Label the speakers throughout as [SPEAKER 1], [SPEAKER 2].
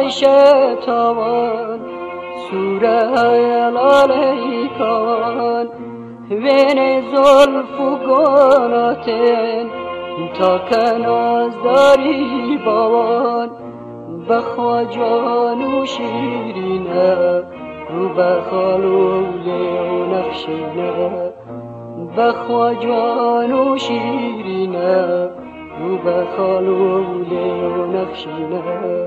[SPEAKER 1] پیش تاوان سوره لالی کان وین زلف و گاناتن تا کناز داری بابان بخوا جان و شیرینه رو بخال و لیو نقشینه بخوا جان و شیرینه رو بخال و لیو نقشینه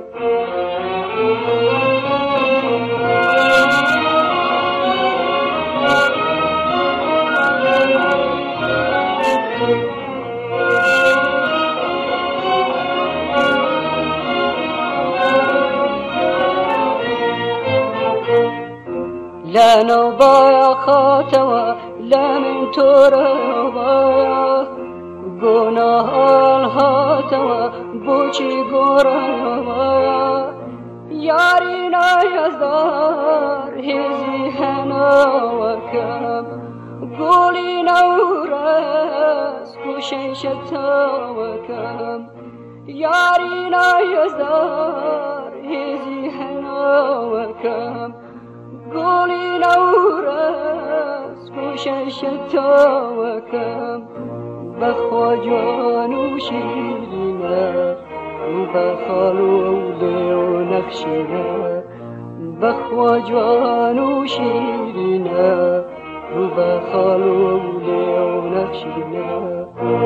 [SPEAKER 1] لانو بایا خاتوا لمن تورا بایا گناه الهاتوا بوچی گورا بایا یاری نایزدار هزی هناوکم گولی نورس کشن شتاوکم یاری نایزدار هزی هناوکم گولی نورس کشن شتاوکم بخوا جان و شیرینه رو بخال و لیو نقشینه بخوا جان و شیرینه رو بخال و لیو نقشینه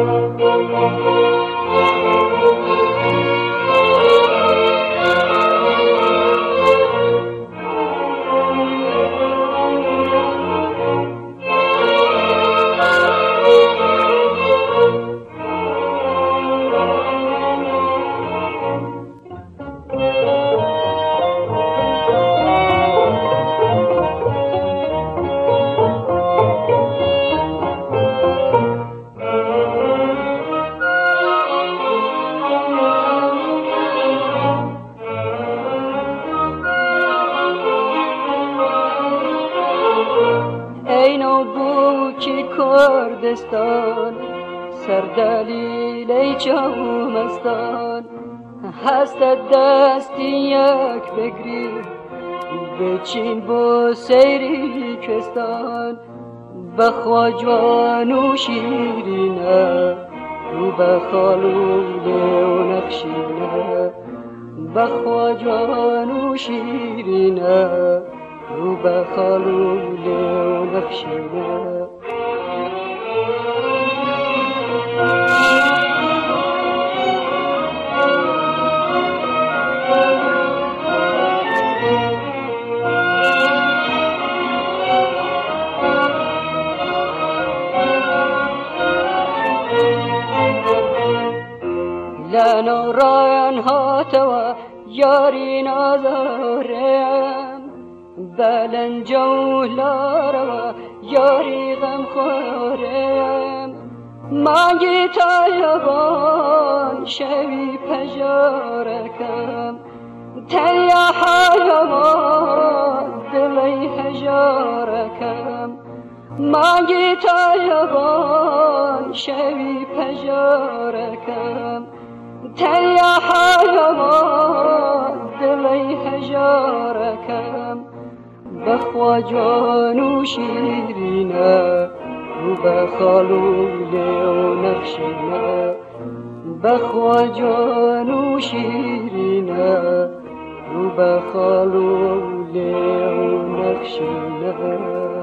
[SPEAKER 1] اینو بوکی کردستان سر دلیل ای چومستان هست دستی یک بگری بچین با سیری کستان بخوا جوان و شیرینه رو بخال و لیو نقشینه بخوا جوان و شیرینه رو بخال و لیو نقشینه لانو رایان هاتوا یاری نازارم بلن جولاروا یاری غم خورم مانگی تایبان شوی پجارکم تیا حیوان دلی هجارکم مانگی تایبان شوی پجارکم تیا حیوان دلی هجارکم بخوا جان و شیرینه رو بخال و لیو نقشینه بخوا جان و شیرینه رو بخال و لیو نقشینه